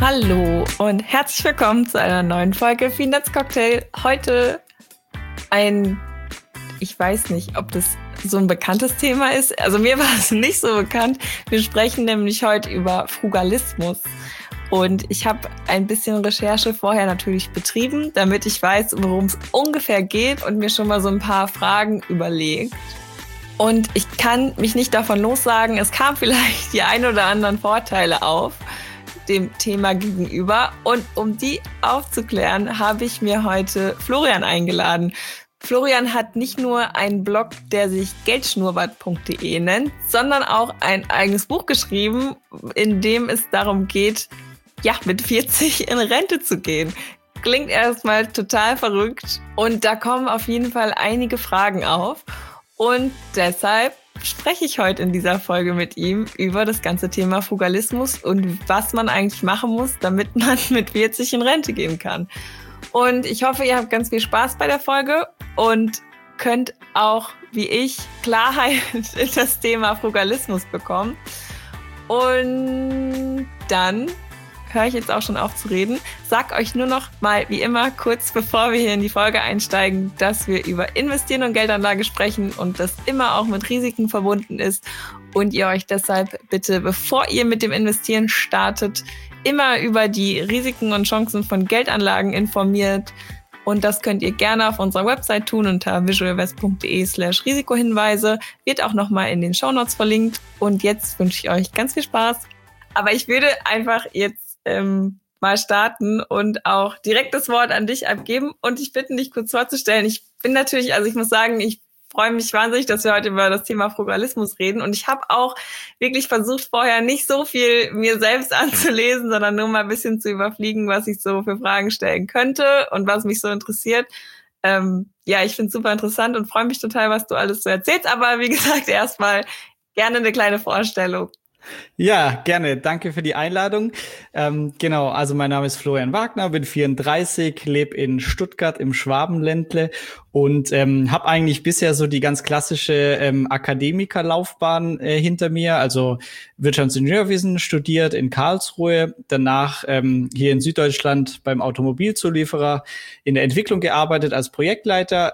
Hallo und herzlich willkommen zu einer neuen Folge Finanzcocktail. Heute ich weiß nicht, ob das so ein bekanntes Thema ist. Also mir war es nicht so bekannt. Wir sprechen nämlich heute über Frugalismus. Und ich habe ein bisschen Recherche vorher natürlich betrieben, damit ich weiß, worum es ungefähr geht und mir schon mal so ein paar Fragen überlegt. Und ich kann mich nicht davon lossagen, es kamen vielleicht die ein oder anderen Vorteile auf dem Thema gegenüber. Und um die aufzuklären, habe ich mir heute Florian eingeladen. Florian hat nicht nur einen Blog, der sich geldschnurrbart.de nennt, sondern auch ein eigenes Buch geschrieben, in dem es darum geht, mit 40 in Rente zu gehen. Klingt erstmal total verrückt und da kommen auf jeden Fall einige Fragen auf. Und deshalb spreche ich heute in dieser Folge mit ihm über das ganze Thema Frugalismus und was man eigentlich machen muss, damit man mit 40 in Rente gehen kann. Und ich hoffe, ihr habt ganz viel Spaß bei der Folge und könnt auch, wie ich, Klarheit in das Thema Frugalismus bekommen. Und dann höre ich jetzt auch schon auf zu reden. Sag euch nur noch mal, wie immer, kurz bevor wir hier in die Folge einsteigen, dass wir über Investieren und Geldanlage sprechen und das immer auch mit Risiken verbunden ist und ihr euch deshalb bitte, bevor ihr mit dem Investieren startet, immer über die Risiken und Chancen von Geldanlagen informiert. Und das könnt ihr gerne auf unserer Website tun unter visualvest.de/Risikohinweise. Wird auch nochmal in den Shownotes verlinkt. Und jetzt wünsche ich euch ganz viel Spaß. Aber ich würde einfach jetzt mal starten und auch direkt das Wort an dich abgeben und dich bitten, dich kurz vorzustellen. Ich bin natürlich, ich muss sagen, ich freue mich wahnsinnig, dass wir heute über das Thema Frugalismus reden und ich habe auch wirklich versucht, vorher nicht so viel mir selbst anzulesen, sondern nur mal ein bisschen zu überfliegen, was ich so für Fragen stellen könnte und was mich so interessiert. Ich finde es super interessant und freue mich total, was du alles so erzählst, aber wie gesagt, erstmal gerne eine kleine Vorstellung. Ja, gerne. Danke für die Einladung. Also mein Name ist Florian Wagner, bin 34, lebe in Stuttgart im Schwabenländle und habe eigentlich bisher so die ganz klassische Akademikerlaufbahn hinter mir, also Wirtschaftsingenieurwesen studiert in Karlsruhe, danach hier in Süddeutschland beim Automobilzulieferer in der Entwicklung gearbeitet als Projektleiter,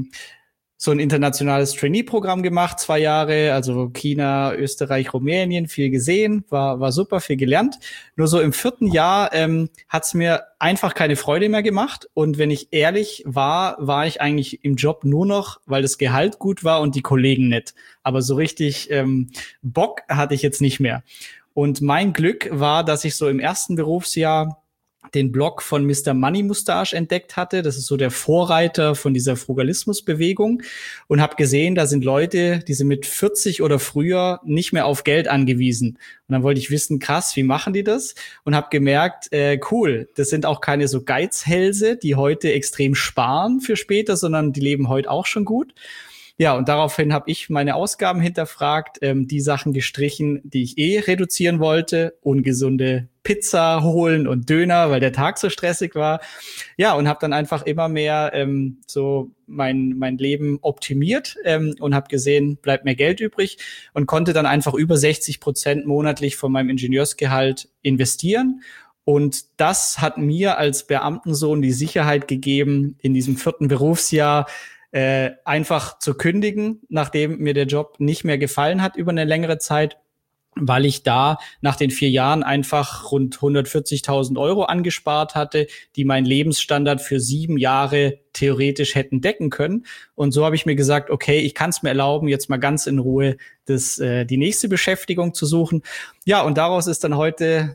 so ein internationales Trainee-Programm gemacht, 2 Jahre, also China, Österreich, Rumänien, viel gesehen, war super, viel gelernt. Nur so im 4. Jahr hat's mir einfach keine Freude mehr gemacht. Und wenn ich ehrlich war ich eigentlich im Job nur noch, weil das Gehalt gut war und die Kollegen nett. Aber so richtig Bock hatte ich jetzt nicht mehr. Und mein Glück war, dass ich so im 1. Berufsjahr den Blog von Mr. Money Mustache entdeckt hatte. Das ist so der Vorreiter von dieser Frugalismusbewegung und habe gesehen, da sind Leute, die sind mit 40 oder früher nicht mehr auf Geld angewiesen. Und dann wollte ich wissen, krass, wie machen die das? Und habe gemerkt, cool, das sind auch keine so Geizhälse, die heute extrem sparen für später, sondern die leben heute auch schon gut. Ja, und daraufhin habe ich meine Ausgaben hinterfragt, die Sachen gestrichen, die ich reduzieren wollte, ungesunde Pizza holen und Döner, weil der Tag so stressig war. Ja, und habe dann einfach immer mehr so mein Leben optimiert und habe gesehen, bleibt mehr Geld übrig und konnte dann einfach über 60% monatlich von meinem Ingenieursgehalt investieren. Und das hat mir als Beamtensohn die Sicherheit gegeben, in diesem 4. Berufsjahr einfach zu kündigen, nachdem mir der Job nicht mehr gefallen hat über eine längere Zeit, weil ich da nach den 4 Jahren einfach rund 140.000 € angespart hatte, die meinen Lebensstandard für 7 Jahre theoretisch hätten decken können. Und so habe ich mir gesagt, okay, ich kann es mir erlauben, jetzt mal ganz in Ruhe die nächste Beschäftigung zu suchen. Ja, und daraus ist dann heute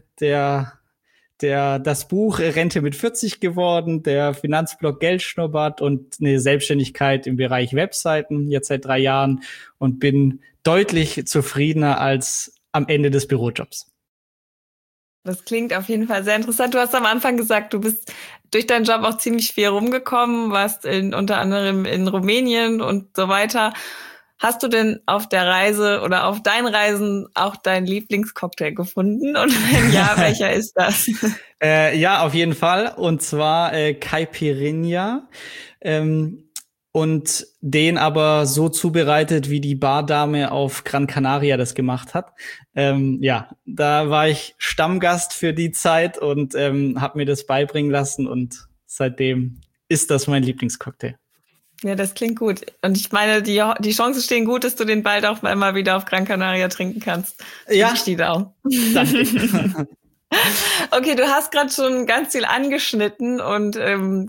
das Buch Rente mit 40 geworden, der Finanzblog Geldschnurrbart und eine Selbstständigkeit im Bereich Webseiten jetzt seit 3 Jahren und bin deutlich zufriedener als am Ende des Bürojobs. Das klingt auf jeden Fall sehr interessant. Du hast am Anfang gesagt, du bist durch deinen Job auch ziemlich viel rumgekommen, warst unter anderem in Rumänien und so weiter. Hast du denn auf der Reise oder auf deinen Reisen auch deinen Lieblingscocktail gefunden? Und wenn ja, welcher ist das? Ja, auf jeden Fall. Und zwar Caipirinha. und den aber so zubereitet, wie die Bardame auf Gran Canaria das gemacht hat. Ja, da war ich Stammgast für die Zeit und habe mir das beibringen lassen und seitdem ist das mein Lieblingscocktail. Ja, das klingt gut. Und ich meine, die Chancen stehen gut, dass du den bald auch mal wieder auf Gran Canaria trinken kannst. Ja. Ich die Daumen. Danke. Okay, du hast gerade schon ganz viel angeschnitten und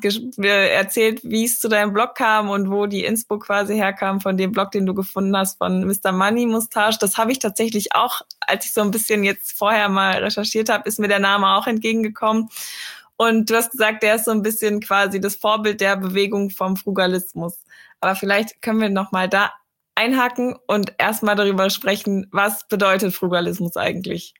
erzählt, wie es zu deinem Blog kam und wo die Inspo quasi herkam von dem Blog, den du gefunden hast von Mr. Money Mustache. Das habe ich tatsächlich auch, als ich so ein bisschen jetzt vorher mal recherchiert habe, ist mir der Name auch entgegengekommen. Und du hast gesagt, der ist so ein bisschen quasi das Vorbild der Bewegung vom Frugalismus. Aber vielleicht können wir noch mal da einhaken und erstmal darüber sprechen, was bedeutet Frugalismus eigentlich?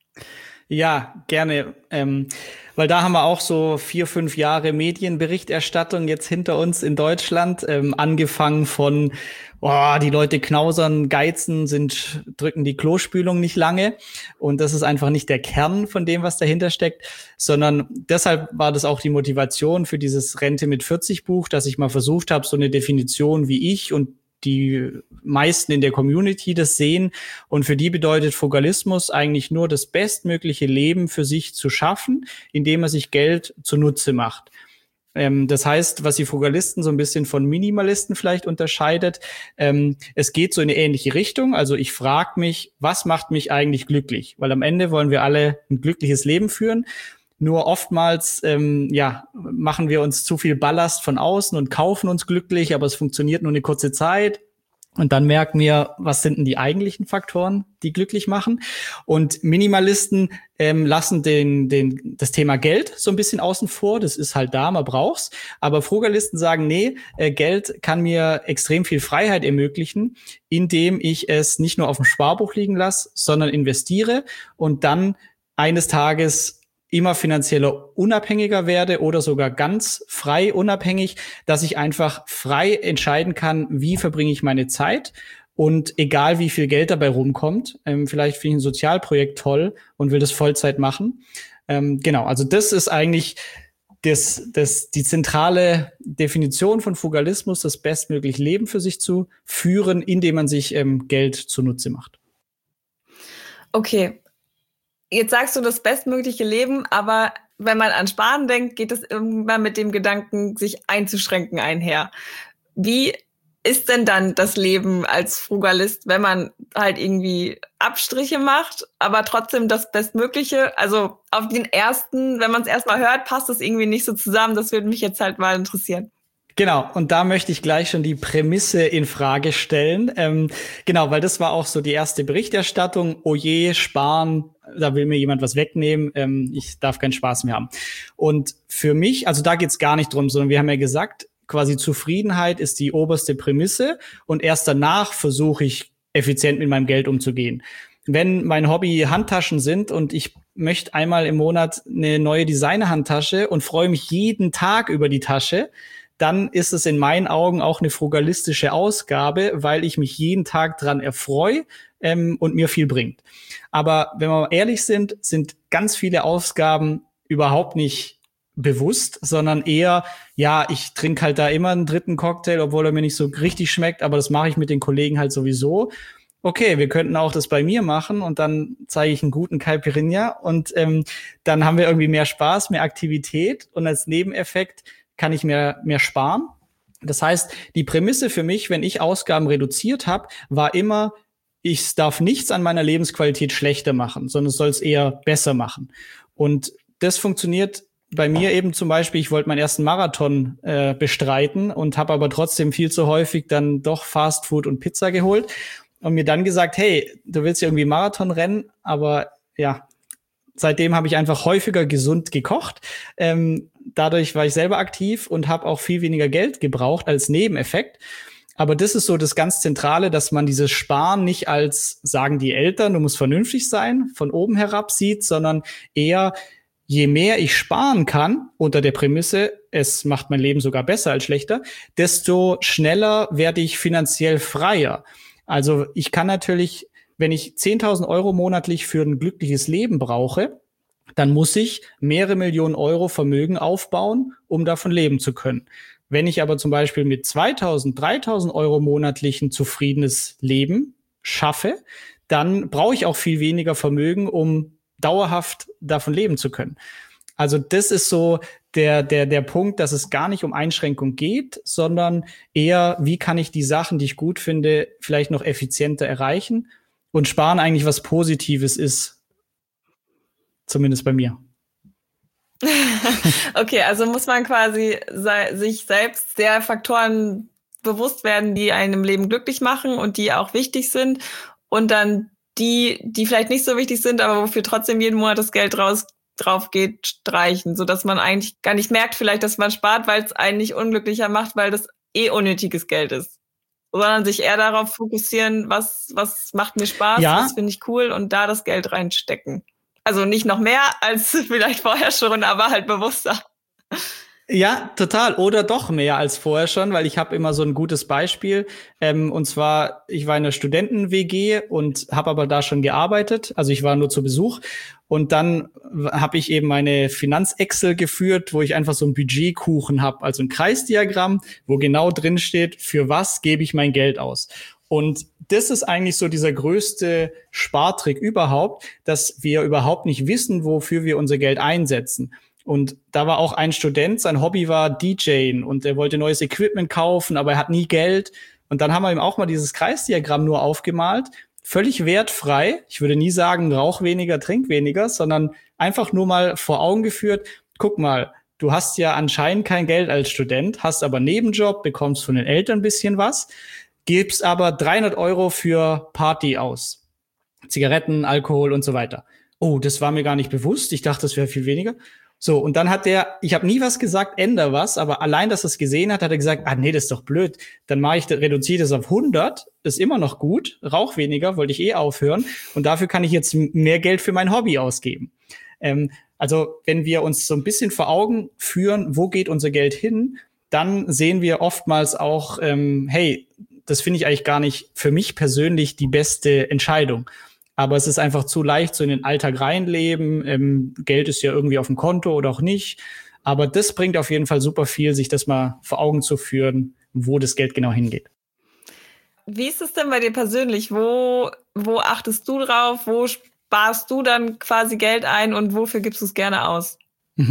Ja, gerne. Weil da haben wir auch so 4-5 Jahre Medienberichterstattung jetzt hinter uns in Deutschland. Angefangen von, die Leute knausern, geizen, drücken die Klospülung nicht lange. Und das ist einfach nicht der Kern von dem, was dahinter steckt, sondern deshalb war das auch die Motivation für dieses Rente mit 40 Buch, dass ich mal versucht habe, so eine Definition wie ich und die meisten in der Community das sehen. Und für die bedeutet Frugalismus eigentlich nur das bestmögliche Leben für sich zu schaffen, indem er sich Geld zunutze macht. Das heißt, was die Frugalisten so ein bisschen von Minimalisten vielleicht unterscheidet, es geht so in eine ähnliche Richtung. Also ich frage mich, was macht mich eigentlich glücklich? Weil am Ende wollen wir alle ein glückliches Leben führen. Nur oftmals machen wir uns zu viel Ballast von außen und kaufen uns glücklich, aber es funktioniert nur eine kurze Zeit. Und dann merken wir, was sind denn die eigentlichen Faktoren, die glücklich machen? Und Minimalisten lassen das Thema Geld so ein bisschen außen vor. Das ist halt da, man braucht's. Aber Frugalisten sagen, nee, Geld kann mir extrem viel Freiheit ermöglichen, indem ich es nicht nur auf dem Sparbuch liegen lasse, sondern investiere und dann eines Tages immer finanzieller unabhängiger werde oder sogar ganz frei unabhängig, dass ich einfach frei entscheiden kann, wie verbringe ich meine Zeit und egal wie viel Geld dabei rumkommt, vielleicht finde ich ein Sozialprojekt toll und will das Vollzeit machen. Genau, also das ist eigentlich die zentrale Definition von Frugalismus, das bestmögliche Leben für sich zu führen, indem man sich Geld zunutze macht. Okay. Jetzt sagst du das bestmögliche Leben, aber wenn man an Sparen denkt, geht es irgendwann mit dem Gedanken, sich einzuschränken einher. Wie ist denn dann das Leben als Frugalist, wenn man halt irgendwie Abstriche macht, aber trotzdem das Bestmögliche? Also auf den ersten, wenn man es erstmal hört, passt das irgendwie nicht so zusammen. Das würde mich jetzt halt mal interessieren. Genau, und da möchte ich gleich schon die Prämisse in Frage stellen. Genau, weil das war auch so die erste Berichterstattung. Oh je, sparen, da will mir jemand was wegnehmen. Ich darf keinen Spaß mehr haben. Und für mich, also da geht's gar nicht drum, sondern wir haben ja gesagt, quasi Zufriedenheit ist die oberste Prämisse und erst danach versuche ich, effizient mit meinem Geld umzugehen. Wenn mein Hobby Handtaschen sind und ich möchte einmal im Monat eine neue Designer-Handtasche und freue mich jeden Tag über die Tasche, dann ist es in meinen Augen auch eine frugalistische Ausgabe, weil ich mich jeden Tag dran erfreue und mir viel bringt. Aber wenn wir ehrlich sind ganz viele Ausgaben überhaupt nicht bewusst, sondern eher, ja, ich trinke halt da immer einen dritten Cocktail, obwohl er mir nicht so richtig schmeckt, aber das mache ich mit den Kollegen halt sowieso. Okay, wir könnten auch das bei mir machen und dann zeige ich einen guten Caipirinha und dann haben wir irgendwie mehr Spaß, mehr Aktivität und als Nebeneffekt kann ich mehr sparen. Das heißt, die Prämisse für mich, wenn ich Ausgaben reduziert habe, war immer, ich darf nichts an meiner Lebensqualität schlechter machen, sondern es soll es eher besser machen. Und das funktioniert bei mir eben zum Beispiel, ich wollte meinen ersten Marathon bestreiten und habe aber trotzdem viel zu häufig dann doch Fast Food und Pizza geholt und mir dann gesagt, hey, du willst ja irgendwie Marathon rennen, aber ja, seitdem habe ich einfach häufiger gesund gekocht. Dadurch war ich selber aktiv und habe auch viel weniger Geld gebraucht als Nebeneffekt. Aber das ist so das ganz Zentrale, dass man dieses Sparen nicht als, sagen die Eltern, du musst vernünftig sein, von oben herab sieht, sondern eher, je mehr ich sparen kann, unter der Prämisse, es macht mein Leben sogar besser als schlechter, desto schneller werde ich finanziell freier. Also ich kann natürlich, wenn ich 10.000 Euro monatlich für ein glückliches Leben brauche, dann muss ich mehrere Millionen Euro Vermögen aufbauen, um davon leben zu können. Wenn ich aber zum Beispiel mit 2.000, 3.000 Euro monatlich ein zufriedenes Leben schaffe, dann brauche ich auch viel weniger Vermögen, um dauerhaft davon leben zu können. Also das ist so der Punkt, dass es gar nicht um Einschränkung geht, sondern eher, wie kann ich die Sachen, die ich gut finde, vielleicht noch effizienter erreichen, und Sparen eigentlich was Positives ist, zumindest bei mir. Okay, also muss man quasi sich selbst der Faktoren bewusst werden, die einem im Leben glücklich machen und die auch wichtig sind, und dann die vielleicht nicht so wichtig sind, aber wofür trotzdem jeden Monat das Geld drauf geht, streichen, sodass man eigentlich gar nicht merkt vielleicht, dass man spart, weil es einen nicht unglücklicher macht, weil das unnötiges Geld ist. Sondern sich eher darauf fokussieren, was macht mir Spaß, was finde ich cool, und da das Geld reinstecken. Also nicht noch mehr als vielleicht vorher schon, aber halt bewusster. Ja, total. Oder doch mehr als vorher schon, weil ich habe immer so ein gutes Beispiel. Und zwar, ich war in einer Studenten-WG und habe aber da schon gearbeitet. Also ich war nur zu Besuch. Und dann habe ich eben meine Finanz-Excel geführt, wo ich einfach so einen Budgetkuchen habe, also ein Kreisdiagramm, wo genau drin steht, für was gebe ich mein Geld aus. Und das ist eigentlich so dieser größte Spartrick überhaupt, dass wir überhaupt nicht wissen, wofür wir unser Geld einsetzen. Und da war auch ein Student, sein Hobby war DJen, und er wollte neues Equipment kaufen, aber er hat nie Geld. Und dann haben wir ihm auch mal dieses Kreisdiagramm nur aufgemalt, völlig wertfrei. Ich würde nie sagen, rauch weniger, trink weniger, sondern einfach nur mal vor Augen geführt, guck mal, du hast ja anscheinend kein Geld als Student, hast aber einen Nebenjob, bekommst von den Eltern ein bisschen was, gibst aber 300 Euro für Party aus. Zigaretten, Alkohol und so weiter. Oh, das war mir gar nicht bewusst. Ich dachte, das wäre viel weniger. So, und dann hat ich habe nie was gesagt, änder was, aber allein, dass er es gesehen hat er gesagt, nee, das ist doch blöd. Dann reduziere das auf 100, ist immer noch gut, rauch weniger, wollte ich aufhören, und dafür kann ich jetzt mehr Geld für mein Hobby ausgeben. Also, wenn wir uns so ein bisschen vor Augen führen, wo geht unser Geld hin, dann sehen wir oftmals auch, hey, das finde ich eigentlich gar nicht für mich persönlich die beste Entscheidung. Aber es ist einfach zu leicht, so in den Alltag reinleben. Geld ist ja irgendwie auf dem Konto oder auch nicht. Aber das bringt auf jeden Fall super viel, sich das mal vor Augen zu führen, wo das Geld genau hingeht. Wie ist es denn bei dir persönlich? Wo achtest du drauf? Wo sparst du dann quasi Geld ein und wofür gibst du es gerne aus?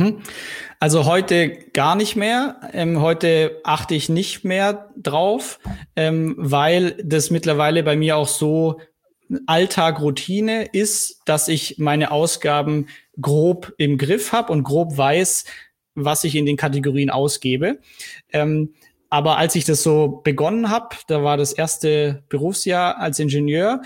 Also heute gar nicht mehr. Heute achte ich nicht mehr drauf, weil das mittlerweile bei mir auch so Alltag Routine ist, dass ich meine Ausgaben grob im Griff habe und grob weiß, was ich in den Kategorien ausgebe. Aber als ich das so begonnen habe, da war das erste Berufsjahr als Ingenieur,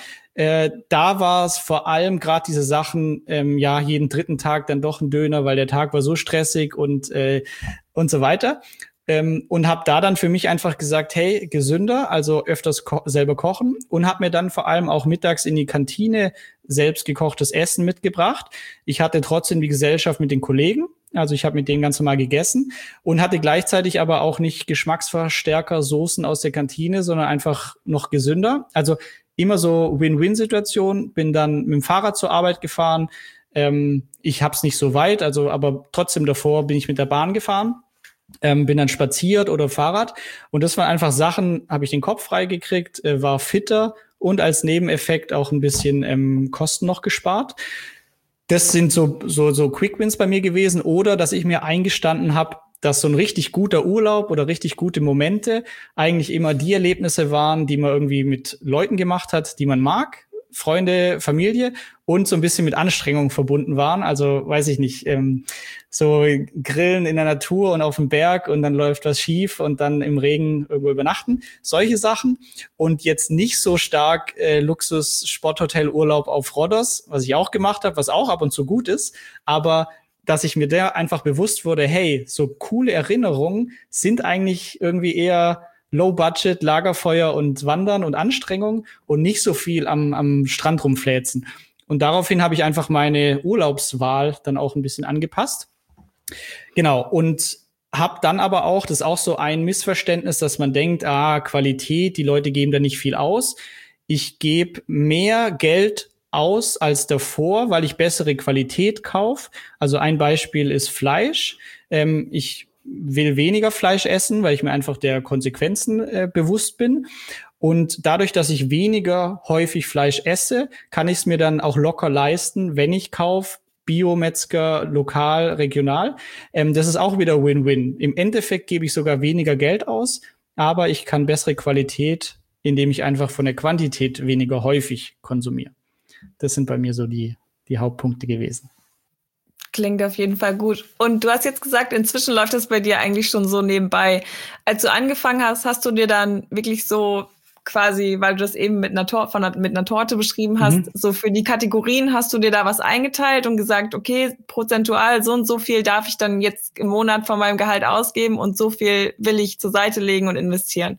da war es vor allem gerade diese Sachen, jeden dritten Tag dann doch ein Döner, weil der Tag war so stressig und so weiter. Und habe da dann für mich einfach gesagt, hey, gesünder, also öfters selber kochen, und habe mir dann vor allem auch mittags in die Kantine selbst gekochtes Essen mitgebracht. Ich hatte trotzdem die Gesellschaft mit den Kollegen, also ich habe mit denen ganz normal gegessen und hatte gleichzeitig aber auch nicht Geschmacksverstärker, Soßen aus der Kantine, sondern einfach noch gesünder. Also immer so Win-Win-Situation, bin dann mit dem Fahrrad zur Arbeit gefahren. Ich hab's nicht so weit, also aber trotzdem davor bin ich mit der Bahn gefahren. Bin dann spaziert oder Fahrrad, und das waren einfach Sachen, habe ich den Kopf frei gekriegt, war fitter und als Nebeneffekt auch ein bisschen Kosten noch gespart. Das sind so Quick Wins bei mir gewesen, oder dass ich mir eingestanden habe, dass so ein richtig guter Urlaub oder richtig gute Momente eigentlich immer die Erlebnisse waren, die man irgendwie mit Leuten gemacht hat, die man mag, Freunde, Familie, und so ein bisschen mit Anstrengung verbunden waren. Also weiß ich nicht, so Grillen in der Natur und auf dem Berg und dann läuft was schief und dann im Regen irgendwo übernachten. Solche Sachen. Und jetzt nicht so stark Luxus-Sporthotel-Urlaub auf Rhodos, was ich auch gemacht habe, was auch ab und zu gut ist. Aber dass ich mir da einfach bewusst wurde, hey, so coole Erinnerungen sind eigentlich irgendwie eher Low-Budget, Lagerfeuer und Wandern und Anstrengung und nicht so viel am Strand rumfläzen. Und daraufhin habe ich einfach meine Urlaubswahl dann auch ein bisschen angepasst. Genau, und habe dann aber auch, das ist auch so ein Missverständnis, dass man denkt, Qualität, die Leute geben da nicht viel aus. Ich gebe mehr Geld aus als davor, weil ich bessere Qualität kaufe. Also ein Beispiel ist Fleisch. Ich will weniger Fleisch essen, weil ich mir einfach der Konsequenzen bewusst bin. Und dadurch, dass ich weniger häufig Fleisch esse, kann ich es mir dann auch locker leisten, wenn ich kaufe, Bio-Metzger, lokal, regional. Das ist auch wieder Win-Win. Im Endeffekt gebe ich sogar weniger Geld aus, aber ich kann bessere Qualität, indem ich einfach von der Quantität weniger häufig konsumiere. Das sind bei mir so die Hauptpunkte gewesen. Klingt auf jeden Fall gut. Und du hast jetzt gesagt, inzwischen läuft das bei dir eigentlich schon so nebenbei. Als du angefangen hast, hast du dir dann wirklich so quasi, weil du das eben mit einer Torte beschrieben hast, so für die Kategorien hast du dir da was eingeteilt und gesagt, okay, prozentual so und so viel darf ich dann jetzt im Monat von meinem Gehalt ausgeben und so viel will ich zur Seite legen und investieren.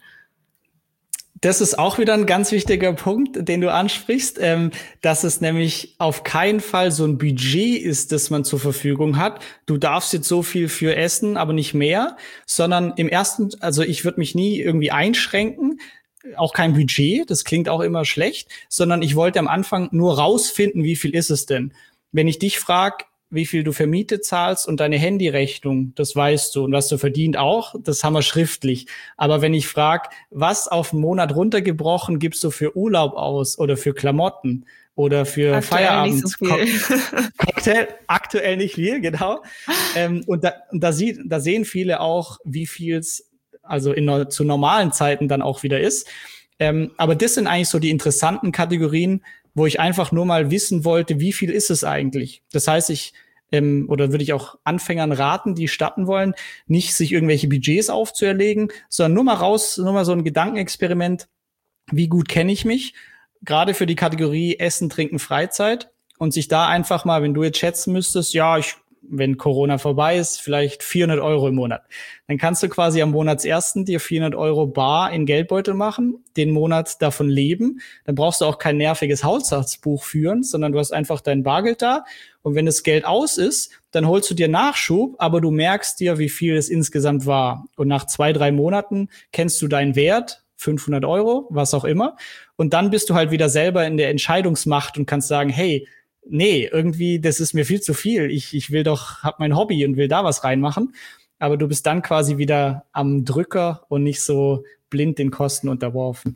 Das ist auch wieder ein ganz wichtiger Punkt, den du ansprichst, dass es nämlich auf keinen Fall so ein Budget ist, das man zur Verfügung hat. Du darfst jetzt so viel für essen, aber nicht mehr, sondern also ich würde mich nie irgendwie einschränken, auch kein Budget, das klingt auch immer schlecht, sondern ich wollte am Anfang nur rausfinden, wie viel ist es denn? Wenn ich dich frage, wie viel du für Miete zahlst und deine Handyrechnung, das weißt du. Und was du verdient auch, das haben wir schriftlich. Aber wenn ich frage, was auf einen Monat runtergebrochen gibst du für Urlaub aus oder für Klamotten oder für Feierabend? Cocktail, aktuell nicht viel, genau. Und da sehen viele auch, wie viel es also zu normalen Zeiten dann auch wieder ist. Aber das sind eigentlich so die interessanten Kategorien, wo ich einfach nur mal wissen wollte, wie viel ist es eigentlich? Das heißt, oder würde ich auch Anfängern raten, die starten wollen, nicht sich irgendwelche Budgets aufzuerlegen, sondern nur mal so ein Gedankenexperiment, wie gut kenne ich mich? Gerade für die Kategorie Essen, Trinken, Freizeit. Und sich da einfach mal, wenn du jetzt schätzen müsstest, wenn Corona vorbei ist, vielleicht 400 € im Monat. Dann kannst du quasi am Monatsersten dir 400 € bar in Geldbeutel machen, den Monat davon leben. Dann brauchst du auch kein nerviges Haushaltsbuch führen, sondern du hast einfach dein Bargeld da. Und wenn das Geld aus ist, dann holst du dir Nachschub, aber du merkst dir, wie viel es insgesamt war. Und nach 2-3 Monaten kennst du deinen Wert, 500 €, was auch immer. Und dann bist du halt wieder selber in der Entscheidungsmacht und kannst sagen, hey, nee, irgendwie, das ist mir viel zu viel. Ich hab mein Hobby und will da was reinmachen. Aber du bist dann quasi wieder am Drücker und nicht so blind den Kosten unterworfen.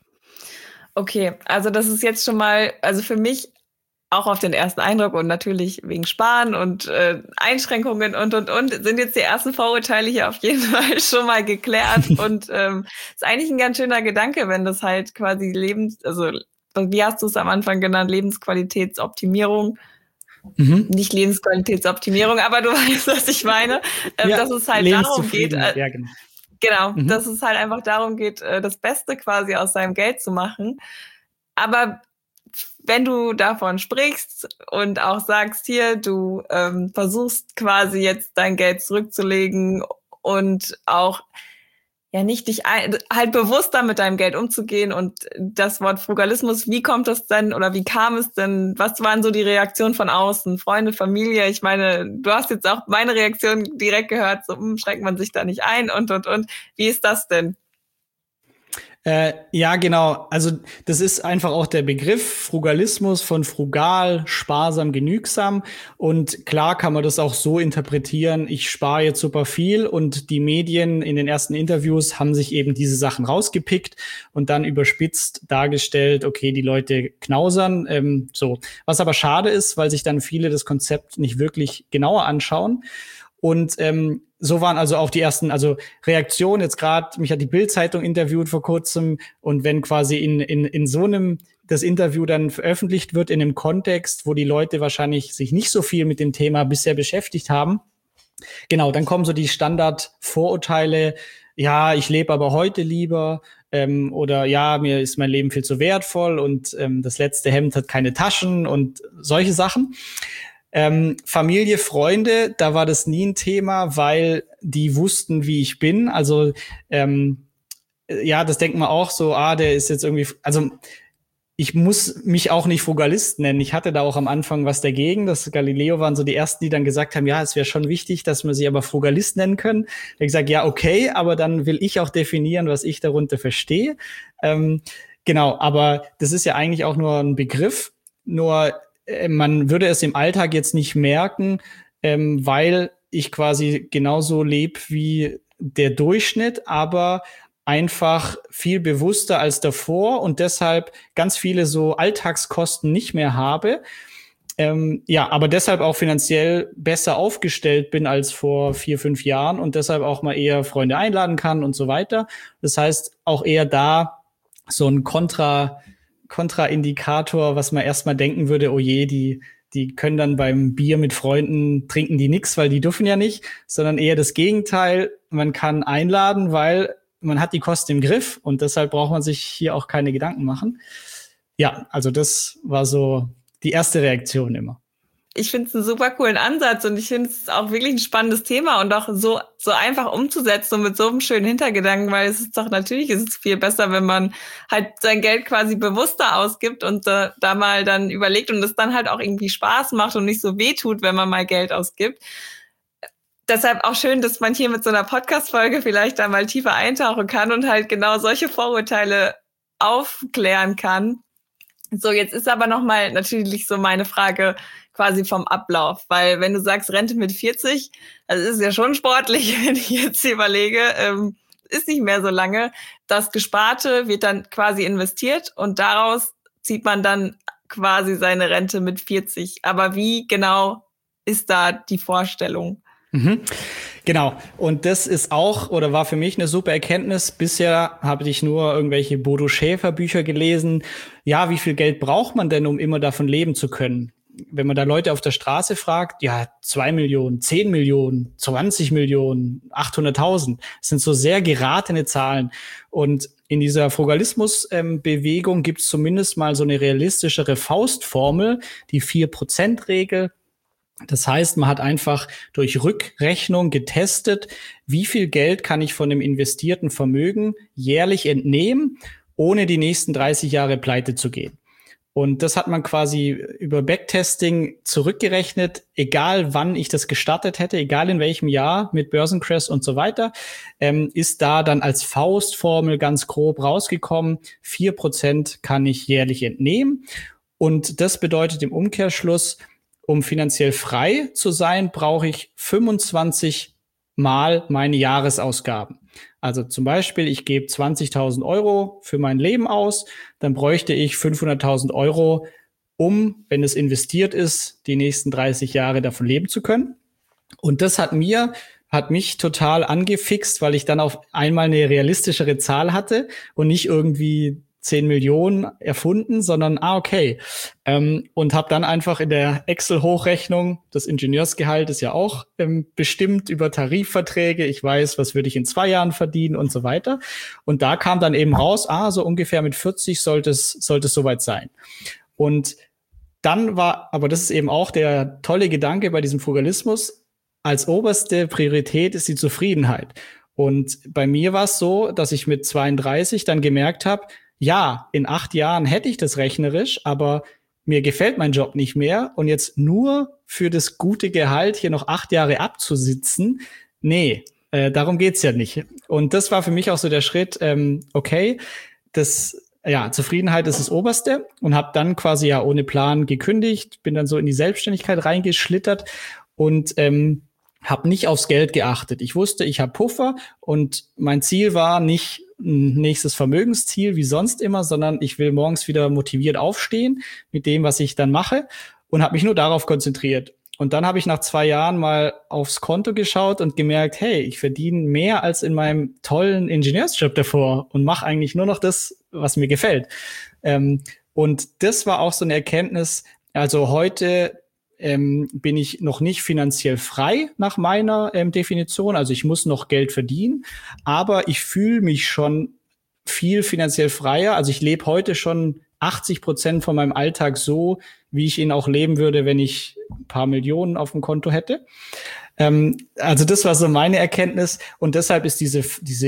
Okay, also das ist jetzt schon mal, also für mich auch auf den ersten Eindruck und natürlich wegen Sparen und Einschränkungen und, sind jetzt die ersten Vorurteile hier auf jeden Fall schon mal geklärt. Und ist eigentlich ein ganz schöner Gedanke, wenn das halt quasi wie hast du es am Anfang genannt, Lebensqualitätsoptimierung. Nicht Lebensqualitätsoptimierung, aber du weißt, was ich meine. Dass es halt darum geht, dass es halt einfach darum geht, das Beste quasi aus seinem Geld zu machen. Aber wenn du davon sprichst und auch sagst, hier, du versuchst quasi jetzt dein Geld zurückzulegen und auch nicht dich halt bewusster mit deinem Geld umzugehen und das Wort Frugalismus, wie kommt das denn oder wie kam es denn? Was waren so die Reaktionen von außen? Freunde, Familie? Ich meine, du hast jetzt auch meine Reaktion direkt gehört, so schränkt man sich da nicht ein und. Wie ist das denn? Ja, genau. Also das ist einfach auch der Begriff Frugalismus von frugal, sparsam, genügsam. Und klar kann man das auch so interpretieren, ich spare jetzt super viel und die Medien in den ersten Interviews haben sich eben diese Sachen rausgepickt und dann überspitzt dargestellt, okay, die Leute knausern. Was aber schade ist, weil sich dann viele das Konzept nicht wirklich genauer anschauen. Und so waren also auch die ersten Reaktionen. Jetzt gerade, mich hat die Bild-Zeitung interviewt vor kurzem. Und wenn quasi in so einem das Interview dann veröffentlicht wird, in einem Kontext, wo die Leute wahrscheinlich sich nicht so viel mit dem Thema bisher beschäftigt haben, genau, dann kommen so die Standard-Vorurteile. Ja, ich lebe aber heute lieber. Oder ja, mir ist mein Leben viel zu wertvoll und das letzte Hemd hat keine Taschen und solche Sachen. Familie, Freunde, da war das nie ein Thema, weil die wussten, wie ich bin. Also das denkt man auch so, der ist jetzt irgendwie, also ich muss mich auch nicht Frugalist nennen. Ich hatte da auch am Anfang was dagegen. Das Galileo waren so die ersten, die dann gesagt haben, ja, es wäre schon wichtig, dass wir sie aber Frugalist nennen können. Da habe ich gesagt, ja, okay, aber dann will ich auch definieren, was ich darunter verstehe. Genau, aber das ist ja eigentlich auch nur ein Begriff. Nur man würde es im Alltag jetzt nicht merken, weil ich quasi genauso lebe wie der Durchschnitt, aber einfach viel bewusster als davor und deshalb ganz viele so Alltagskosten nicht mehr habe. Ja, aber deshalb auch finanziell besser aufgestellt bin als vor 4, 5 Jahren und deshalb auch mal eher Freunde einladen kann und so weiter. Das heißt, auch eher da so ein Kontraindikator, was man erstmal denken würde, oh je, die können dann beim Bier mit Freunden trinken die nix, weil die dürfen ja nicht, sondern eher das Gegenteil. Man kann einladen, weil man hat die Kosten im Griff und deshalb braucht man sich hier auch keine Gedanken machen. Ja, also das war so die erste Reaktion immer. Ich finde es einen super coolen Ansatz und ich finde es auch wirklich ein spannendes Thema und auch so einfach umzusetzen und mit so einem schönen Hintergedanken, weil es ist doch natürlich, ist es viel besser, wenn man halt sein Geld quasi bewusster ausgibt und da mal dann überlegt und es dann halt auch irgendwie Spaß macht und nicht so wehtut, wenn man mal Geld ausgibt. Deshalb auch schön, dass man hier mit so einer Podcast-Folge vielleicht da mal tiefer eintauchen kann und halt genau solche Vorurteile aufklären kann. So, jetzt ist aber nochmal natürlich so meine Frage quasi vom Ablauf, weil wenn du sagst Rente mit 40, das ist ja schon sportlich, wenn ich jetzt überlege, ist nicht mehr so lange. Das Gesparte wird dann quasi investiert und daraus zieht man dann quasi seine Rente mit 40. Aber wie genau ist da die Vorstellung? Mhm. Genau. Und das ist auch oder war für mich eine super Erkenntnis. Bisher habe ich nur irgendwelche Bodo Schäfer Bücher gelesen. Ja, wie viel Geld braucht man denn, um immer davon leben zu können? Wenn man da Leute auf der Straße fragt, ja, 2 Millionen, 10 Millionen, 20 Millionen, 800.000. Das sind so sehr geratene Zahlen. Und in dieser Frugalismus-Bewegung gibt es zumindest mal so eine realistischere Faustformel, die 4%-Regel. Das heißt, man hat einfach durch Rückrechnung getestet, wie viel Geld kann ich von dem investierten Vermögen jährlich entnehmen, ohne die nächsten 30 Jahre pleite zu gehen. Und das hat man quasi über Backtesting zurückgerechnet, egal wann ich das gestartet hätte, egal in welchem Jahr mit Börsencrash und so weiter, ist da dann als Faustformel ganz grob rausgekommen, 4% kann ich jährlich entnehmen. Und das bedeutet im Umkehrschluss, um finanziell frei zu sein, brauche ich 25 Mal meine Jahresausgaben. Also zum Beispiel, ich gebe 20.000 Euro für mein Leben aus, dann bräuchte ich 500.000 Euro, um, wenn es investiert ist, die nächsten 30 Jahre davon leben zu können. Und das hat mich total angefixt, weil ich dann auf einmal eine realistischere Zahl hatte und nicht irgendwie 10 Millionen erfunden, sondern okay. Und habe dann einfach in der Excel-Hochrechnung, das Ingenieursgehalt ist ja auch bestimmt über Tarifverträge, ich weiß, was würde ich in 2 Jahren verdienen und so weiter. Und da kam dann eben raus, so ungefähr mit 40 sollte es soweit sein. Und dann aber das ist eben auch der tolle Gedanke bei diesem Frugalismus, als oberste Priorität ist die Zufriedenheit. Und bei mir war es so, dass ich mit 32 dann gemerkt habe, ja, in 8 Jahren hätte ich das rechnerisch, aber mir gefällt mein Job nicht mehr. Und jetzt nur für das gute Gehalt hier noch 8 Jahre abzusitzen, nee, darum geht's ja nicht. Und das war für mich auch so der Schritt, okay, Zufriedenheit ist das Oberste und habe dann quasi ohne Plan gekündigt, bin dann so in die Selbstständigkeit reingeschlittert und habe nicht aufs Geld geachtet. Ich wusste, ich habe Puffer und mein Ziel war nicht ein nächstes Vermögensziel wie sonst immer, sondern ich will morgens wieder motiviert aufstehen mit dem, was ich dann mache und habe mich nur darauf konzentriert. Und dann habe ich nach 2 Jahren mal aufs Konto geschaut und gemerkt, hey, ich verdiene mehr als in meinem tollen Ingenieursjob davor und mache eigentlich nur noch das, was mir gefällt. Und das war auch so eine Erkenntnis. Also heute bin ich noch nicht finanziell frei nach meiner Definition. Also ich muss noch Geld verdienen, aber ich fühle mich schon viel finanziell freier. Also ich lebe heute schon 80% von meinem Alltag so, wie ich ihn auch leben würde, wenn ich ein paar Millionen auf dem Konto hätte. Also das war so meine Erkenntnis und deshalb ist diese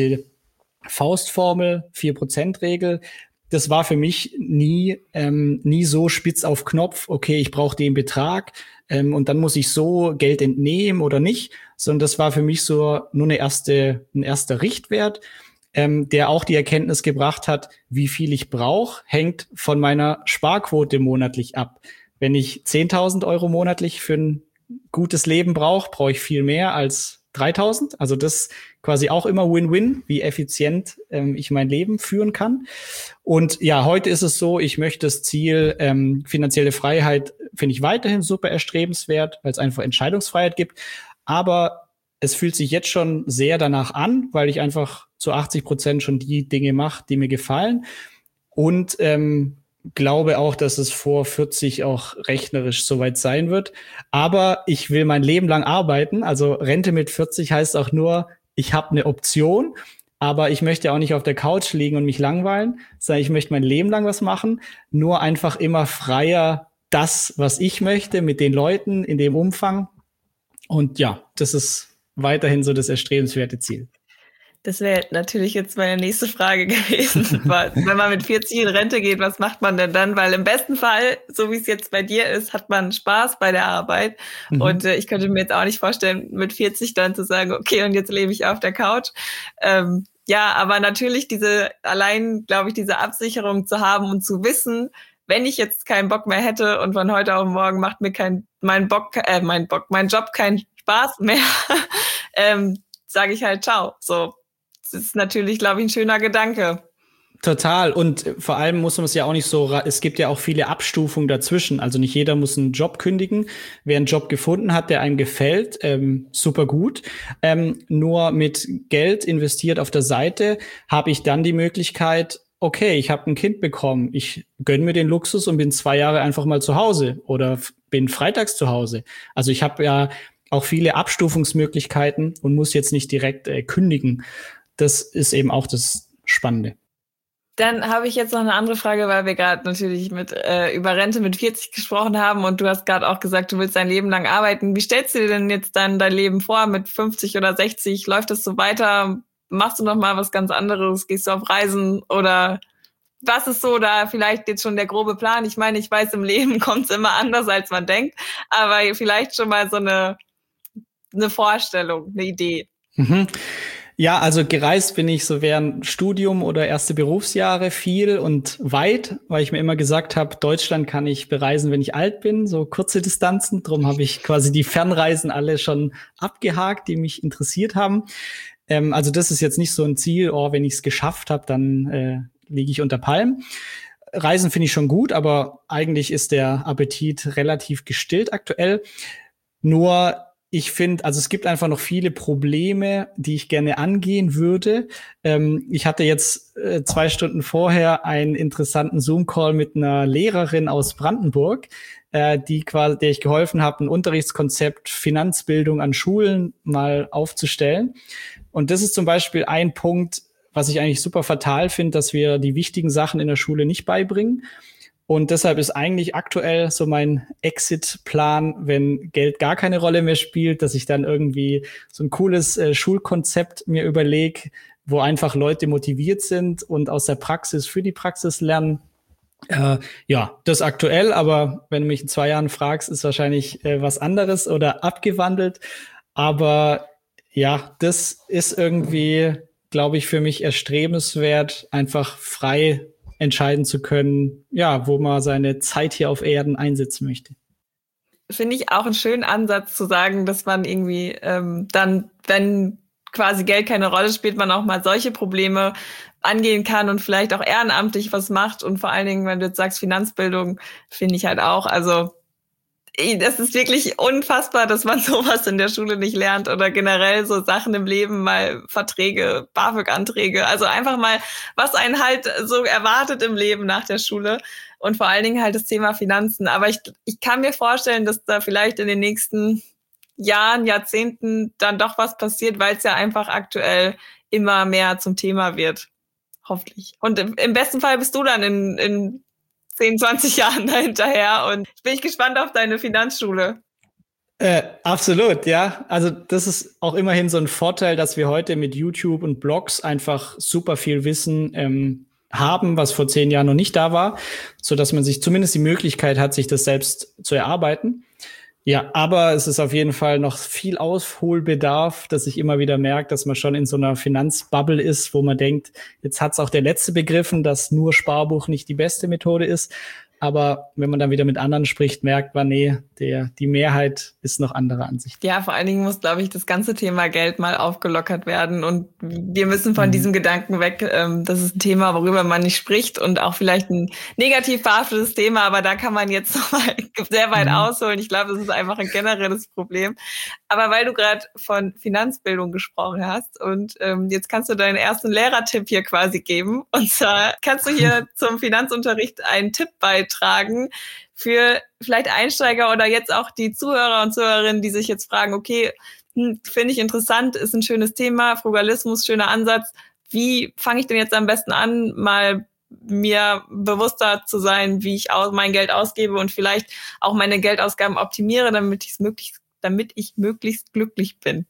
Faustformel, 4%-Regel, das war für mich nie so spitz auf Knopf, okay, ich brauche den Betrag und dann muss ich so Geld entnehmen oder nicht, sondern das war für mich so nur ein erster Richtwert, der auch die Erkenntnis gebracht hat, wie viel ich brauche, hängt von meiner Sparquote monatlich ab. Wenn ich 10.000 Euro monatlich für ein gutes Leben brauche ich viel mehr als 3.000. Also das quasi auch immer Win-Win, wie effizient ich mein Leben führen kann. Und ja, heute ist es so, ich möchte das Ziel finanzielle Freiheit, finde ich weiterhin super erstrebenswert, weil es einfach Entscheidungsfreiheit gibt. Aber es fühlt sich jetzt schon sehr danach an, weil ich einfach zu 80% schon die Dinge mache, die mir gefallen. Und glaube auch, dass es vor 40 auch rechnerisch soweit sein wird. Aber ich will mein Leben lang arbeiten. Also Rente mit 40 heißt auch nur, ich habe eine Option, aber ich möchte auch nicht auf der Couch liegen und mich langweilen, sondern ich möchte mein Leben lang was machen. Nur einfach immer freier das, was ich möchte, mit den Leuten in dem Umfang. Und ja, das ist weiterhin so das erstrebenswerte Ziel. Das wäre natürlich jetzt meine nächste Frage gewesen. Wenn man mit 40 in Rente geht, was macht man denn dann? Weil im besten Fall, so wie es jetzt bei dir ist, hat man Spaß bei der Arbeit. Und ich könnte mir jetzt auch nicht vorstellen, mit 40 dann zu sagen, okay, und jetzt lebe ich auf der Couch. Ja, aber natürlich diese Absicherung zu haben und zu wissen, wenn ich jetzt keinen Bock mehr hätte und von heute auf morgen macht mir mein Job keinen Spaß mehr, sage ich halt ciao. So. Das ist natürlich, glaube ich, ein schöner Gedanke. Total. Und vor allem muss man es ja auch nicht so, es gibt ja auch viele Abstufungen dazwischen. Also nicht jeder muss einen Job kündigen. Wer einen Job gefunden hat, der einem gefällt, super gut. Nur mit Geld investiert auf der Seite habe ich dann die Möglichkeit, okay, ich habe ein Kind bekommen, ich gönne mir den Luxus und bin 2 Jahre einfach mal zu Hause oder bin freitags zu Hause. Also ich habe ja auch viele Abstufungsmöglichkeiten und muss jetzt nicht direkt kündigen. Das ist eben auch das Spannende. Dann habe ich jetzt noch eine andere Frage, weil wir gerade natürlich über Rente mit 40 gesprochen haben und du hast gerade auch gesagt, du willst dein Leben lang arbeiten. Wie stellst du dir denn jetzt dann dein Leben vor mit 50 oder 60? Läuft das so weiter? Machst du noch mal was ganz anderes? Gehst du auf Reisen? Oder was ist so da vielleicht jetzt schon der grobe Plan? Ich meine, ich weiß, im Leben kommt es immer anders, als man denkt, aber vielleicht schon mal so eine Vorstellung, eine Idee. Ja, also gereist bin ich so während Studium oder erste Berufsjahre viel und weit, weil ich mir immer gesagt habe, Deutschland kann ich bereisen, wenn ich alt bin, so kurze Distanzen. Drum habe ich quasi die Fernreisen alle schon abgehakt, die mich interessiert haben. Also das ist jetzt nicht so ein Ziel, wenn ich es geschafft habe, dann liege ich unter Palmen. Reisen finde ich schon gut, aber eigentlich ist der Appetit relativ gestillt aktuell. Nur ich finde, also es gibt einfach noch viele Probleme, die ich gerne angehen würde. Ich hatte jetzt 2 Stunden vorher einen interessanten Zoom-Call mit einer Lehrerin aus Brandenburg, der ich geholfen habe, ein Unterrichtskonzept Finanzbildung an Schulen mal aufzustellen. Und das ist zum Beispiel ein Punkt, was ich eigentlich super fatal finde, dass wir die wichtigen Sachen in der Schule nicht beibringen. Und deshalb ist eigentlich aktuell so mein Exit-Plan, wenn Geld gar keine Rolle mehr spielt, dass ich dann irgendwie so ein cooles Schulkonzept mir überlege, wo einfach Leute motiviert sind und aus der Praxis für die Praxis lernen. Ja, das aktuell, aber wenn du mich in 2 Jahren fragst, ist wahrscheinlich was anderes oder abgewandelt. Aber ja, das ist irgendwie, glaube ich, für mich erstrebenswert, einfach frei entscheiden zu können, ja, wo man seine Zeit hier auf Erden einsetzen möchte. Finde ich auch einen schönen Ansatz zu sagen, dass man irgendwie dann, wenn quasi Geld keine Rolle spielt, man auch mal solche Probleme angehen kann und vielleicht auch ehrenamtlich was macht. Und vor allen Dingen, wenn du jetzt sagst Finanzbildung, finde ich halt auch, also das ist wirklich unfassbar, dass man sowas in der Schule nicht lernt oder generell so Sachen im Leben, mal Verträge, BAföG-Anträge, also einfach mal, was einen halt so erwartet im Leben nach der Schule und vor allen Dingen halt das Thema Finanzen. Aber ich kann mir vorstellen, dass da vielleicht in den nächsten Jahren, Jahrzehnten dann doch was passiert, weil es ja einfach aktuell immer mehr zum Thema wird. Hoffentlich. Und im besten Fall bist du dann in 10, 20 Jahren dahinterher und ich bin gespannt auf deine Finanzschule. Absolut, ja. Also das ist auch immerhin so ein Vorteil, dass wir heute mit YouTube und Blogs einfach super viel Wissen haben, was vor 10 Jahren noch nicht da war, so dass man sich zumindest die Möglichkeit hat, sich das selbst zu erarbeiten. Ja, aber es ist auf jeden Fall noch viel Aufholbedarf, dass ich immer wieder merke, dass man schon in so einer Finanzbubble ist, wo man denkt, jetzt hat's auch der Letzte begriffen, dass nur Sparbuch nicht die beste Methode ist. Aber wenn man dann wieder mit anderen spricht, merkt man, nee, die Mehrheit ist noch anderer Ansicht. Ja, vor allen Dingen muss, glaube ich, das ganze Thema Geld mal aufgelockert werden. Und wir müssen von diesem Gedanken weg. Das ist ein Thema, worüber man nicht spricht und auch vielleicht ein negativ behaftetes Thema. Aber da kann man jetzt noch mal sehr weit ausholen. Ich glaube, das ist einfach ein generelles Problem. Aber weil du gerade von Finanzbildung gesprochen hast und jetzt kannst du deinen ersten Lehrertipp hier quasi geben. Und zwar kannst du hier zum Finanzunterricht einen Tipp beitragen für vielleicht Einsteiger oder jetzt auch die Zuhörer und Zuhörerinnen, die sich jetzt fragen, okay, finde ich interessant, ist ein schönes Thema, Frugalismus, schöner Ansatz. Wie fange ich denn jetzt am besten an, mal mir bewusster zu sein, wie ich mein Geld ausgebe und vielleicht auch meine Geldausgaben optimiere, damit ich möglichst glücklich bin.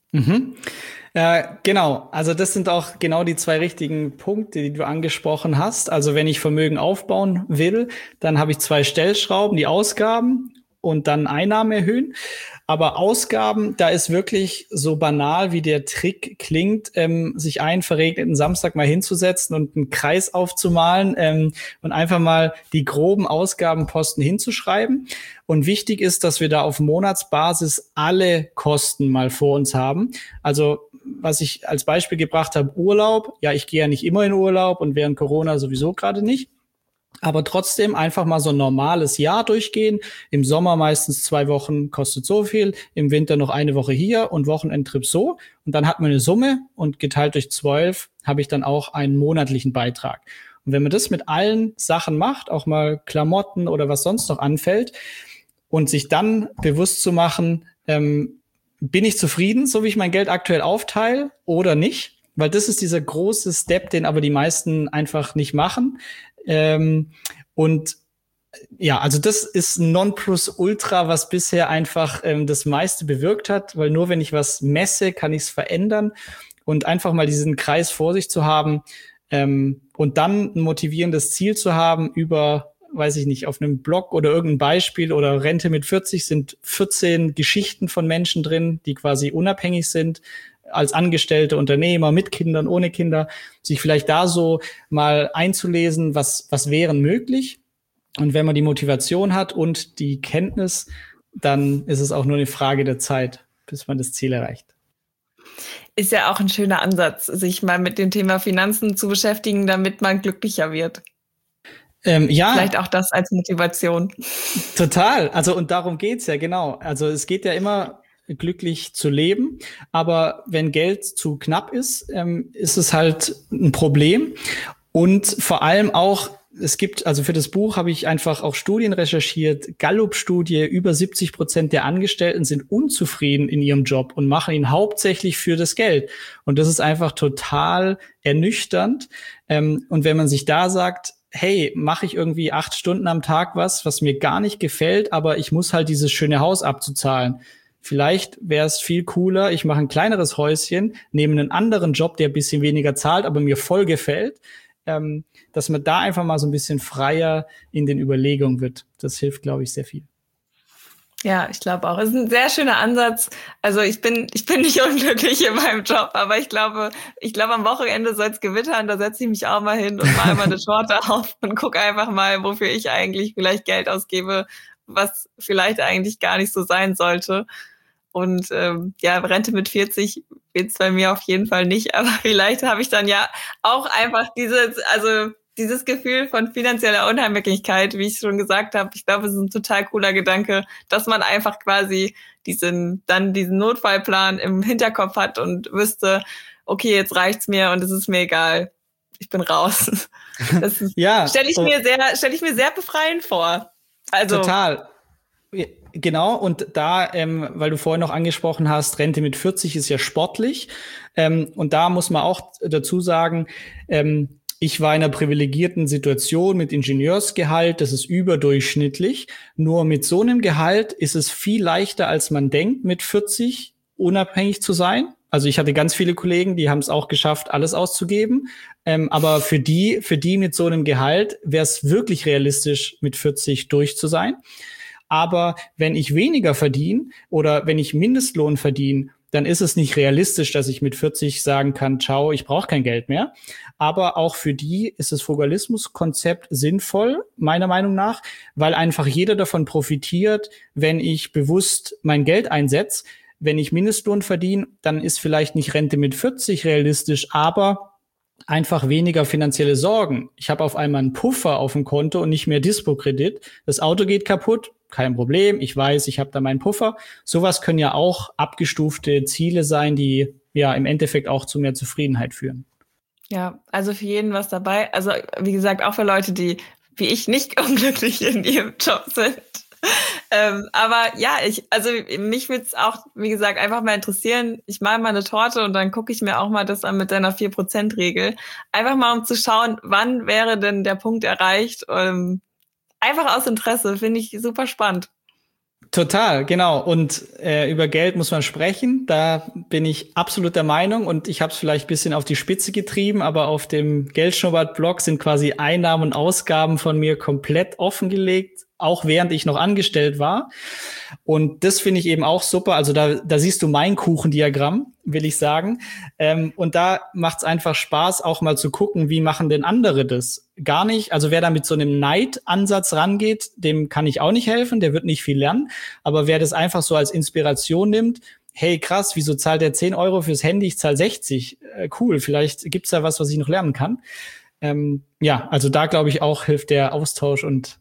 Genau, also das sind auch genau die zwei richtigen Punkte, die du angesprochen hast. Also wenn ich Vermögen aufbauen will, dann habe ich zwei Stellschrauben, die Ausgaben und dann Einnahmen erhöhen. Aber Ausgaben, da ist wirklich so banal, wie der Trick klingt, sich einen verregneten Samstag mal hinzusetzen und einen Kreis aufzumalen und einfach mal die groben Ausgabenposten hinzuschreiben. Und wichtig ist, dass wir da auf Monatsbasis alle Kosten mal vor uns haben. Also was ich als Beispiel gebracht habe, Urlaub. Ja, ich gehe ja nicht immer in Urlaub und während Corona sowieso gerade nicht. Aber trotzdem einfach mal so ein normales Jahr durchgehen. Im Sommer meistens 2 Wochen kostet so viel, im Winter noch 1 Woche hier und Wochenendtrip so. Und dann hat man eine Summe und geteilt durch 12 habe ich dann auch einen monatlichen Beitrag. Und wenn man das mit allen Sachen macht, auch mal Klamotten oder was sonst noch anfällt, und sich dann bewusst zu machen, bin ich zufrieden, so wie ich mein Geld aktuell aufteile oder nicht? Weil das ist dieser große Step, den aber die meisten einfach nicht machen. Und ja, also das ist Nonplusultra, was bisher einfach das meiste bewirkt hat, weil nur wenn ich was messe, kann ich es verändern und einfach mal diesen Kreis vor sich zu haben und dann ein motivierendes Ziel zu haben über, weiß ich nicht, auf einem Blog oder irgendein Beispiel oder Rente mit 40 sind 14 Geschichten von Menschen drin, die quasi unabhängig sind, als Angestellte, Unternehmer, mit Kindern, ohne Kinder, sich vielleicht da so mal einzulesen, was wären möglich. Und wenn man die Motivation hat und die Kenntnis, dann ist es auch nur eine Frage der Zeit, bis man das Ziel erreicht. Ist ja auch ein schöner Ansatz, sich mal mit dem Thema Finanzen zu beschäftigen, damit man glücklicher wird. Ja. Vielleicht auch das als Motivation. Total. Also, und darum geht's ja, genau. Also, es geht ja immer glücklich zu leben. Aber wenn Geld zu knapp ist, ist es halt ein Problem. Und vor allem auch, es gibt, also für das Buch habe ich einfach auch Studien recherchiert, Gallup-Studie, über 70% der Angestellten sind unzufrieden in ihrem Job und machen ihn hauptsächlich für das Geld. Und das ist einfach total ernüchternd. Und wenn man sich da sagt, hey, mache ich irgendwie 8 Stunden am Tag was mir gar nicht gefällt, aber ich muss halt dieses schöne Haus abzuzahlen. Vielleicht wäre es viel cooler, ich mache ein kleineres Häuschen, nehme einen anderen Job, der ein bisschen weniger zahlt, aber mir voll gefällt, dass man da einfach mal so ein bisschen freier in den Überlegungen wird. Das hilft, glaube ich, sehr viel. Ja, ich glaube auch. Es ist ein sehr schöner Ansatz. Also ich bin nicht unglücklich in meinem Job, aber ich glaube, am Wochenende soll es gewittern, da setze ich mich auch mal hin und mal eine Torte auf und gucke einfach mal, wofür ich eigentlich vielleicht Geld ausgebe, was vielleicht eigentlich gar nicht so sein sollte. Und ja, Rente mit 40 wird's bei mir auf jeden Fall nicht, aber vielleicht habe ich dann ja auch einfach dieses Gefühl von finanzieller Unabhängigkeit, wie ich schon gesagt habe. Ich glaube, es ist ein total cooler Gedanke, dass man einfach quasi diesen Notfallplan im Hinterkopf hat und wüsste, okay, jetzt reicht's mir und es ist mir egal. Ich bin raus. Das ja, stelle ich mir sehr befreiend vor. Also total. Genau, und da, weil du vorhin noch angesprochen hast, Rente mit 40 ist ja sportlich. Und da muss man auch dazu sagen, ich war in einer privilegierten Situation mit Ingenieursgehalt, das ist überdurchschnittlich. Nur mit so einem Gehalt ist es viel leichter, als man denkt, mit 40 unabhängig zu sein. Also ich hatte ganz viele Kollegen, die haben es auch geschafft, alles auszugeben. Aber für die mit so einem Gehalt wäre es wirklich realistisch, mit 40 durch zu sein. Aber wenn ich weniger verdiene oder wenn ich Mindestlohn verdiene dann ist es nicht realistisch, dass ich mit 40 sagen kann, ciao, ich brauche kein Geld mehr. Aber auch für die ist das Frugalismus-Konzept sinnvoll, meiner Meinung nach, weil einfach jeder davon profitiert, wenn ich bewusst mein Geld einsetze. Wenn ich Mindestlohn verdiene, dann ist vielleicht nicht Rente mit 40 realistisch, aber einfach weniger finanzielle Sorgen. Ich habe auf einmal einen Puffer auf dem Konto und nicht mehr Dispo-Kredit. Das Auto geht kaputt, kein Problem. Ich weiß, ich habe da meinen Puffer. Sowas können ja auch abgestufte Ziele sein, die ja im Endeffekt auch zu mehr Zufriedenheit führen. Ja, also für jeden was dabei. Also wie gesagt, auch für Leute, die wie ich nicht unglücklich in ihrem Job sind. Aber ja, mich würde es auch, wie gesagt, einfach mal interessieren. Ich mal eine Torte und dann gucke ich mir auch mal das an mit deiner 4%-Regel. Einfach mal, um zu schauen, wann wäre denn der Punkt erreicht. Einfach aus Interesse, finde ich super spannend. Total, genau. Und über Geld muss man sprechen. Da bin ich absolut der Meinung. Und ich habe es vielleicht ein bisschen auf die Spitze getrieben, aber auf dem Geldschnurrbart-Blog sind quasi Einnahmen und Ausgaben von mir komplett offengelegt, auch während ich noch angestellt war. Und das finde ich eben auch super. Also da siehst du mein Kuchendiagramm, will ich sagen. Und da macht es einfach Spaß, auch mal zu gucken, wie machen denn andere das? Gar nicht. Also wer da mit so einem Neidansatz rangeht, dem kann ich auch nicht helfen. Der wird nicht viel lernen. Aber wer das einfach so als Inspiration nimmt, hey, krass, wieso zahlt der 10 Euro fürs Handy? Ich zahle 60. Cool, vielleicht gibt's da was ich noch lernen kann. Ja, also da glaube ich auch hilft der Austausch und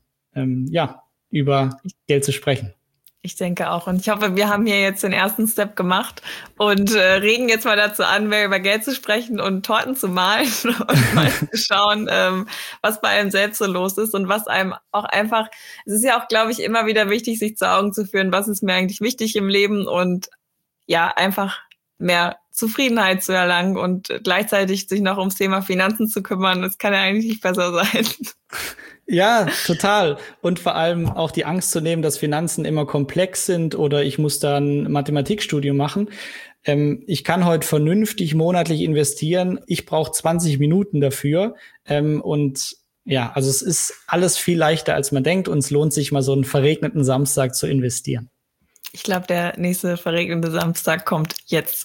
über Geld zu sprechen. Ich denke auch. Und ich hoffe, wir haben hier jetzt den ersten Step gemacht und regen jetzt mal dazu an, mehr über Geld zu sprechen und Torten zu malen und mal zu schauen, was bei einem selbst so los ist und was einem auch einfach, es ist ja auch, glaube ich, immer wieder wichtig, sich zu Augen zu führen, was ist mir eigentlich wichtig im Leben und ja, einfach mehr Zufriedenheit zu erlangen und gleichzeitig sich noch ums Thema Finanzen zu kümmern. Das kann ja eigentlich nicht besser sein. Ja, total. Und vor allem auch die Angst zu nehmen, dass Finanzen immer komplex sind oder ich muss da ein Mathematikstudium machen. Ich kann heute vernünftig monatlich investieren. Ich brauche 20 Minuten dafür. Und ja, also es ist alles viel leichter, als man denkt. Und es lohnt sich mal so einen verregneten Samstag zu investieren. Ich glaube, der nächste verregnete Samstag kommt jetzt.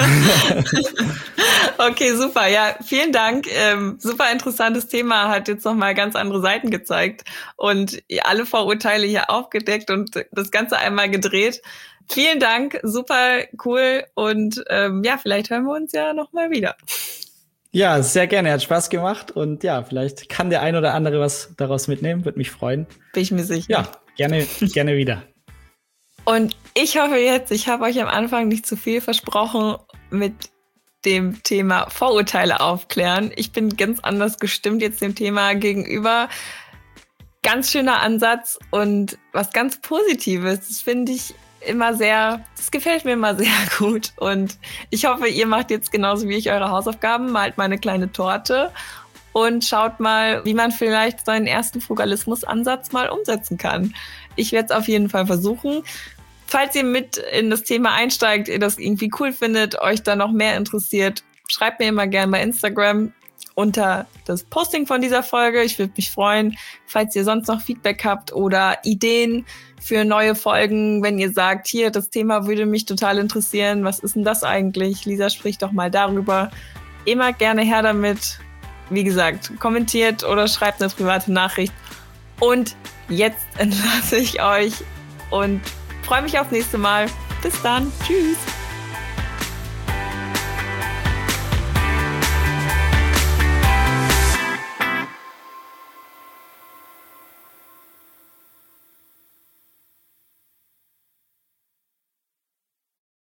Okay, super. Ja, vielen Dank. Super interessantes Thema, hat jetzt nochmal ganz andere Seiten gezeigt und alle Vorurteile hier aufgedeckt und das Ganze einmal gedreht. Vielen Dank, super cool und ja, vielleicht hören wir uns ja nochmal wieder. Ja, sehr gerne. Hat Spaß gemacht und ja, vielleicht kann der ein oder andere was daraus mitnehmen. Würde mich freuen. Bin ich mir sicher. Ja, gerne wieder. Und ich hoffe jetzt, ich habe euch am Anfang nicht zu viel versprochen mit dem Thema Vorurteile aufklären. Ich bin ganz anders gestimmt jetzt dem Thema gegenüber. Ganz schöner Ansatz und was ganz Positives. Das finde ich das gefällt mir immer sehr gut. Und ich hoffe, ihr macht jetzt genauso wie ich eure Hausaufgaben, malt mal eine kleine Torte und schaut mal, wie man vielleicht seinen ersten Frugalismus-Ansatz mal umsetzen kann. Ich werde es auf jeden Fall versuchen. Falls ihr mit in das Thema einsteigt, ihr das irgendwie cool findet, euch da noch mehr interessiert, schreibt mir immer gerne bei Instagram unter das Posting von dieser Folge. Ich würde mich freuen, falls ihr sonst noch Feedback habt oder Ideen für neue Folgen, wenn ihr sagt, hier, das Thema würde mich total interessieren. Was ist denn das eigentlich? Lisa spricht doch mal darüber. Immer gerne her damit. Wie gesagt, kommentiert oder schreibt eine private Nachricht. Und jetzt entlasse ich euch und freue mich aufs nächste Mal. Bis dann. Tschüss.